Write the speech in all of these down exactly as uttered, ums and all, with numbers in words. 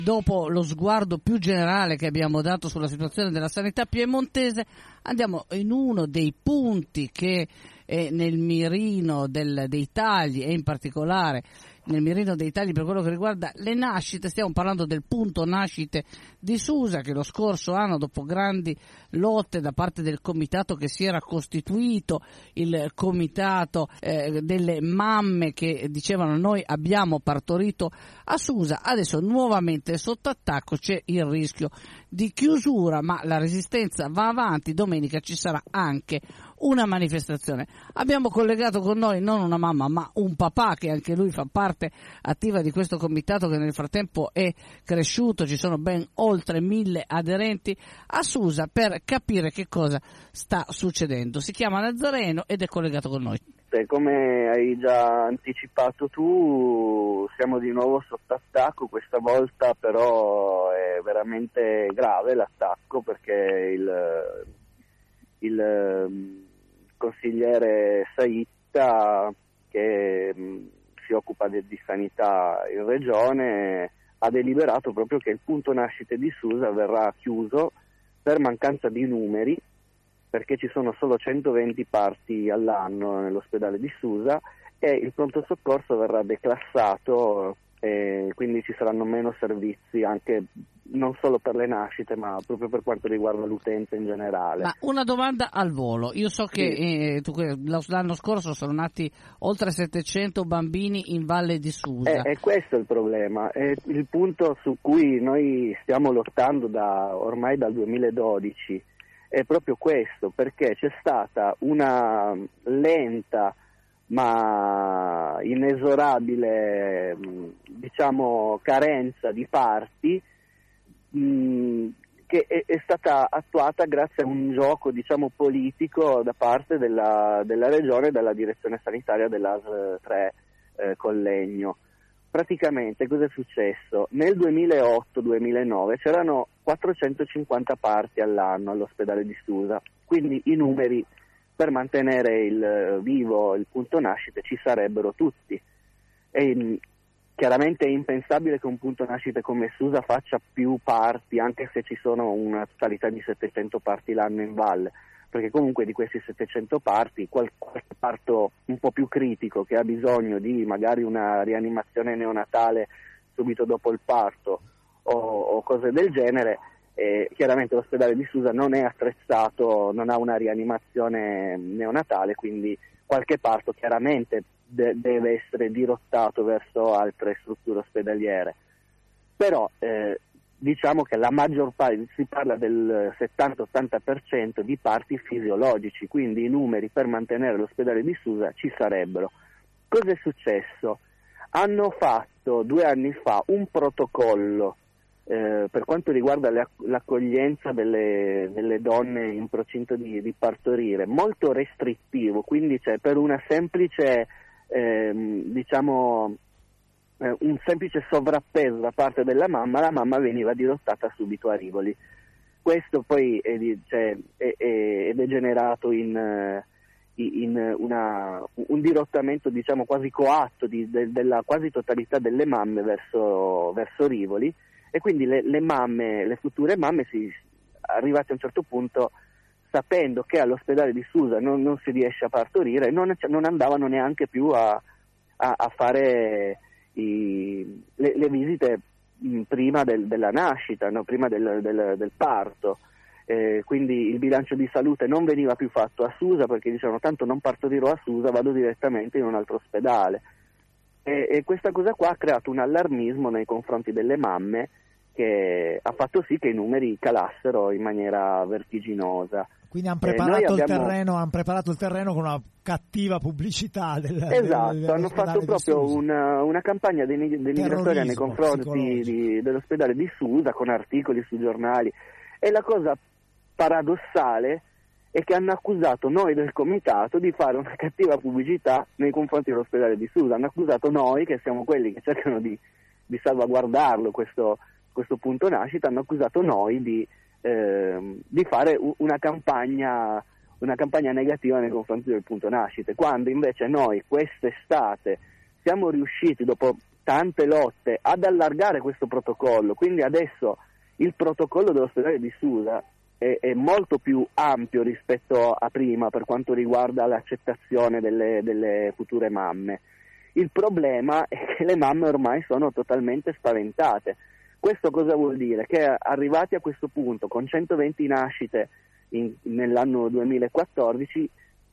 Dopo lo sguardo più generale che abbiamo dato sulla situazione della sanità piemontese, andiamo in uno dei punti che è nel mirino del, dei tagli, e in particolare nel mirino dei tagli per quello che riguarda le nascite. Stiamo parlando del punto nascite di Susa, che lo scorso anno, dopo grandi lotte da parte del comitato che si era costituito, il comitato eh, delle mamme che dicevano noi abbiamo partorito a Susa, adesso nuovamente sotto attacco, c'è il rischio di chiusura, ma la resistenza va avanti. Domenica ci sarà anche una manifestazione. Abbiamo collegato con noi non una mamma ma un papà, che anche lui fa parte attiva di questo comitato, che nel frattempo è cresciuto, ci sono ben oltre mille aderenti a Susa, per capire che cosa sta succedendo. Si chiama Nazareno ed è collegato con noi. Come hai già anticipato tu, siamo di nuovo sotto attacco, questa volta però è veramente grave l'attacco, perché il, il consigliere Saitta, che si occupa di, di sanità in regione, ha deliberato proprio che il punto nascite di Susa verrà chiuso per mancanza di numeri, perché ci sono solo centoventi parti all'anno nell'ospedale di Susa e il pronto soccorso verrà declassato, e quindi ci saranno meno servizi anche non solo per le nascite ma proprio per quanto riguarda l'utenza in generale. Ma una domanda al volo, io so che sì. eh, tu, l'anno scorso sono nati oltre settecento bambini in Valle di Susa. E questo è il problema, è il punto su cui noi stiamo lottando da ormai dal duemiladodici. È proprio questo, perché c'è stata una lenta ma inesorabile, diciamo, carenza di parti mh, che è, è stata attuata grazie a un gioco, diciamo, politico da parte della, della regione e della direzione sanitaria dell'A S L tre eh, Collegno. Praticamente cosa è successo? Nel duemilaotto duemilanove c'erano quattrocentocinquanta parti all'anno all'ospedale di Susa, quindi i numeri per mantenere il vivo il punto nascite ci sarebbero tutti. E chiaramente è impensabile che un punto nascite come Susa faccia più parti, anche se ci sono una totalità di settecento parti l'anno in valle, perché comunque di questi settecento parti qualche parto un po' più critico che ha bisogno di magari una rianimazione neonatale subito dopo il parto o, o cose del genere, e chiaramente l'ospedale di Susa non è attrezzato, non ha una rianimazione neonatale, quindi qualche parto chiaramente de- deve essere dirottato verso altre strutture ospedaliere. Però eh, diciamo che la maggior parte, si parla del settanta ottanta per cento di parti fisiologici, quindi i numeri per mantenere l'ospedale di Susa ci sarebbero. Cosa è successo? Hanno fatto due anni fa un protocollo eh, per quanto riguarda le, l'accoglienza delle, delle donne in procinto di, di partorire, molto restrittivo, quindi c'è per una semplice, eh, diciamo, un semplice sovrappeso da parte della mamma, la mamma veniva dirottata subito a Rivoli. Questo poi è, cioè, è, è, è degenerato in, in una, un dirottamento, diciamo, quasi coatto di, de, della quasi totalità delle mamme verso, verso Rivoli, e quindi le, le mamme, le future mamme, si, arrivate a un certo punto, sapendo che all'ospedale di Susa non, non si riesce a partorire, non, non andavano neanche più a, a, a fare I, le, le visite prima del, della nascita, no? prima del, del, del parto, eh, quindi il bilancio di salute non veniva più fatto a Susa, perché dicevano tanto non partorirò a Susa, vado direttamente in un altro ospedale, e, e questa cosa qua ha creato un allarmismo nei confronti delle mamme che ha fatto sì che i numeri calassero in maniera vertiginosa. Quindi hanno preparato, eh, il abbiamo... terreno, hanno preparato il terreno con una cattiva pubblicità del, esatto, del, hanno fatto proprio una, una campagna denigratoria nei confronti di, dell'ospedale di Susa, con articoli sui giornali, e la cosa paradossale è che hanno accusato noi del comitato di fare una cattiva pubblicità nei confronti dell'ospedale di Susa, hanno accusato noi, che siamo quelli che cercano di, di salvaguardarlo questo, questo punto nascita, hanno accusato noi di Eh, di fare una campagna una campagna negativa nei confronti del punto nascite, quando invece noi quest'estate siamo riusciti, dopo tante lotte ad allargare questo protocollo, quindi adesso il protocollo dell'ospedale di Susa è, è molto più ampio rispetto a prima per quanto riguarda l'accettazione delle, delle future mamme. Il problema è che le mamme ormai sono totalmente spaventate. Questo cosa vuol dire? Che arrivati a questo punto, con centoventi nascite in, nell'anno duemilaquattordici,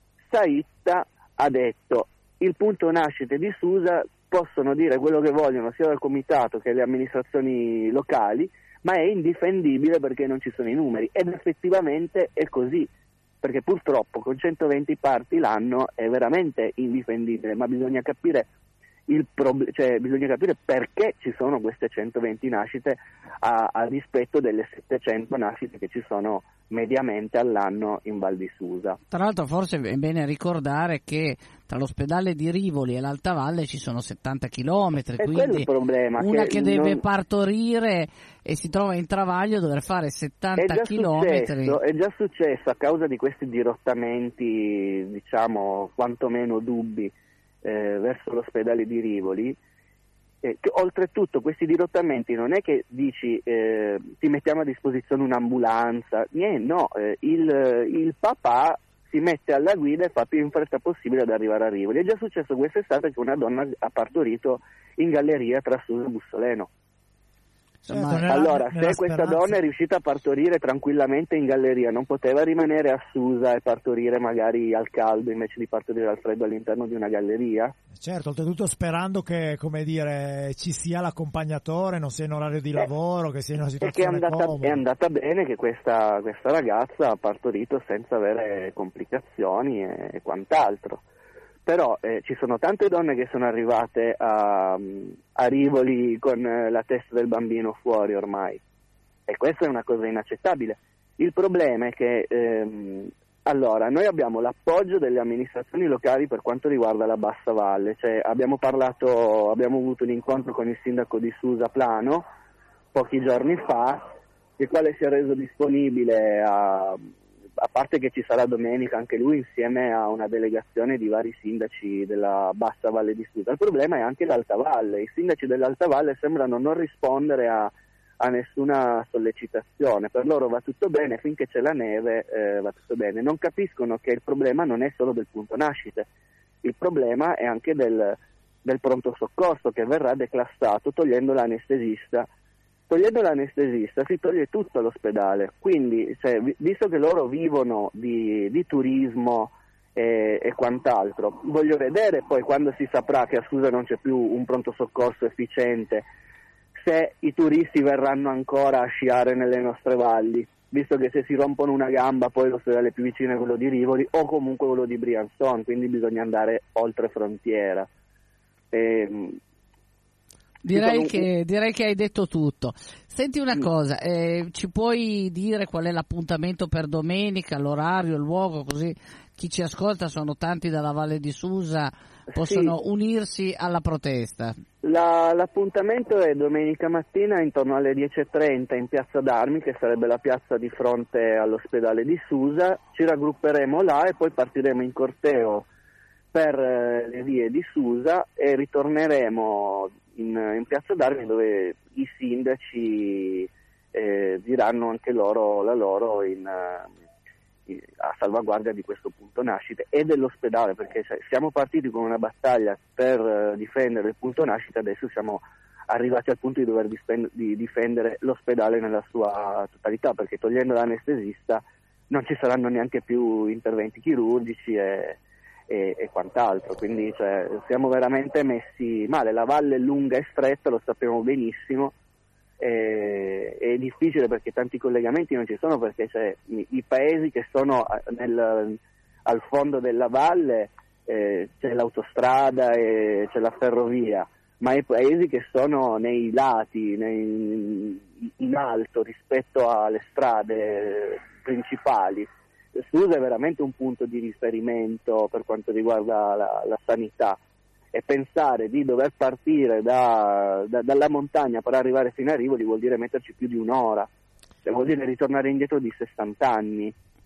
Saitta ha detto: il punto nascite di Susa possono dire quello che vogliono sia dal comitato che le amministrazioni locali, ma è indifendibile perché non ci sono i numeri, ed effettivamente è così, perché purtroppo con centoventi parti l'anno è veramente indifendibile, ma bisogna capire il prob- cioè bisogna capire perché ci sono queste centoventi nascite a, a dispetto delle settecento nascite che ci sono mediamente all'anno in Val di Susa. Tra l'altro forse è bene ricordare che tra l'ospedale di Rivoli e l'Alta Valle ci sono settanta chilometri, è quindi il problema, una che, che deve non... partorire e si trova in travaglio dover fare settanta chilometri. Successo, è già successo a causa di questi dirottamenti, diciamo, quantomeno dubbi eh, verso l'ospedale di Rivoli. Eh, che, oltretutto questi dirottamenti non è che dici eh, ti mettiamo a disposizione un'ambulanza, niente, no, eh, il, il papà si mette alla guida e fa più in fretta possibile ad arrivare a Rivoli. È già successo quest'estate che una donna ha partorito in galleria tra Susa e Bussoleno. Certo, Ma, nella, allora, nella se questa speranza... donna è riuscita a partorire tranquillamente in galleria, non poteva rimanere a Susa e partorire magari al caldo invece di partorire al freddo all'interno di una galleria? Certo, oltretutto sperando che, come dire, ci sia l'accompagnatore, non sia in orario di eh, lavoro, che sia in una situazione è andata, comoda. è andata bene che questa, questa ragazza ha partorito senza avere complicazioni e, e quant'altro. Però eh, ci sono tante donne che sono arrivate a, a Rivoli con eh, la testa del bambino fuori ormai, e questa è una cosa inaccettabile. Il problema è che ehm, allora noi abbiamo l'appoggio delle amministrazioni locali per quanto riguarda la Bassa Valle, cioè abbiamo parlato, abbiamo avuto un incontro con il sindaco di Susa Plano pochi giorni fa, il quale si è reso disponibile a a parte che ci sarà domenica anche lui insieme a una delegazione di vari sindaci della Bassa Valle di Susa. Il problema è anche l'Alta Valle. I sindaci dell'Alta Valle sembrano non rispondere a, a nessuna sollecitazione. Per loro va tutto bene, finché c'è la neve eh, va tutto bene. Non capiscono che il problema non è solo del punto nascite, il problema è anche del, del pronto soccorso, che verrà declassato togliendo l'anestesista. Togliendo l'anestesista si toglie tutto all'ospedale, quindi cioè, visto che loro vivono di, di turismo e, e quant'altro, voglio vedere poi quando si saprà che a Susa non c'è più un pronto soccorso efficiente, se i turisti verranno ancora a sciare nelle nostre valli, visto che se si rompono una gamba poi l'ospedale più vicino è quello di Rivoli o comunque quello di Briançon, quindi bisogna andare oltre frontiera. E, Direi che, direi che hai detto tutto. Senti una cosa, eh, ci puoi dire qual è l'appuntamento per domenica, l'orario, il luogo, così chi ci ascolta, sono tanti dalla Valle di Susa, possono sì. unirsi alla protesta? La, l'appuntamento è domenica mattina intorno alle dieci e trenta in Piazza d'Armi, che sarebbe la piazza di fronte all'ospedale di Susa. Ci raggrupperemo là e poi partiremo in corteo per eh, le vie di Susa e ritorneremo In, in Piazza d'Armi, dove i sindaci eh, diranno anche loro la loro in, in, a salvaguardia di questo punto nascite e dell'ospedale, perché cioè, siamo partiti con una battaglia per uh, difendere il punto nascite, adesso siamo arrivati al punto di dover dispend- di difendere l'ospedale nella sua totalità, perché togliendo l'anestesista non ci saranno neanche più interventi chirurgici e E, e quant'altro, quindi cioè, siamo veramente messi male. La valle è lunga e stretta, lo sappiamo benissimo, e, è difficile perché tanti collegamenti non ci sono, perché cioè, i, i paesi che sono nel, al fondo della valle eh, c'è l'autostrada e c'è la ferrovia, ma i paesi che sono nei lati, nei, in alto rispetto alle strade principali, Susa è veramente un punto di riferimento per quanto riguarda la, la sanità, e pensare di dover partire da, da, dalla montagna per arrivare fino a Rivoli vuol dire metterci più di un'ora, cioè vuol dire ritornare indietro di sessanta anni.